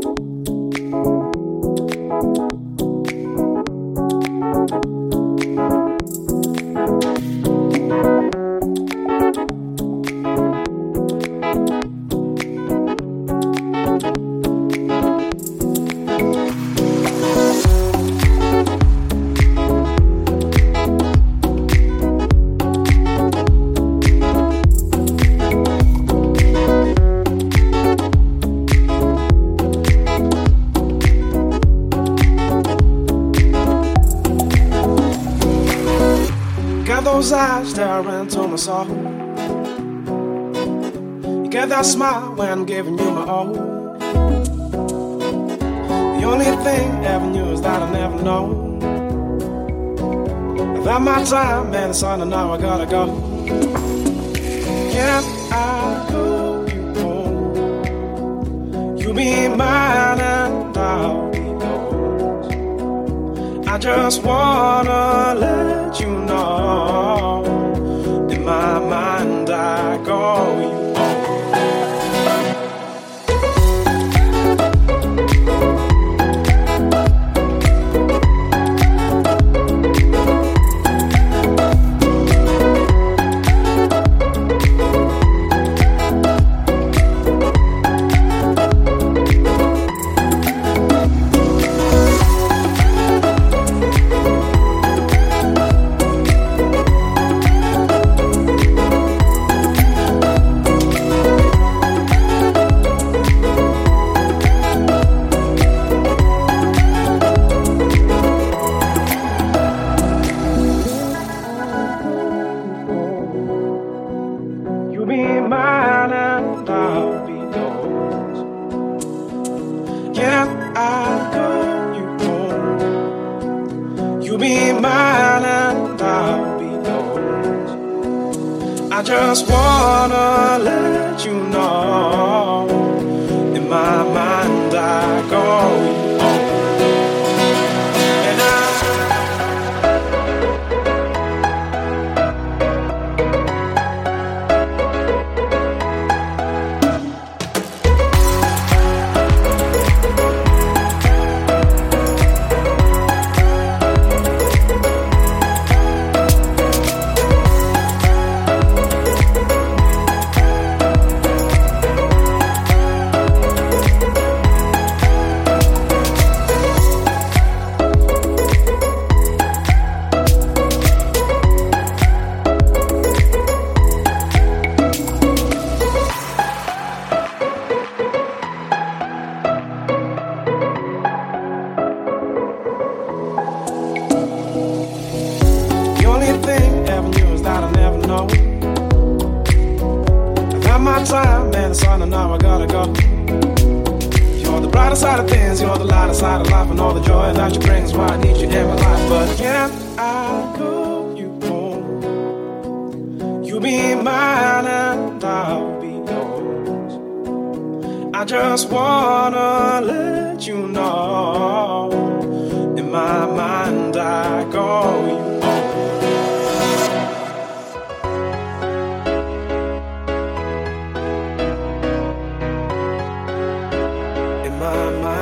Those eyes staring into my soul. You get that smile when I'm giving you my all. The only thing ever knew is that I never know that my time, man, it's on and now I gotta go. Can I go you home? You be mine and I'll be yours. I just wanna let you know, in my mind I call you home. I just wanna let you know, in my mind I call you home. And time, man, it's on and now I gotta go. You're the brighter side of things, you're the lighter side of life, and all the joy that you bring is why I need you in my life. But can I call you home? You be mine and I'll be yours. I just wanna let you know, in my mind I call you home. My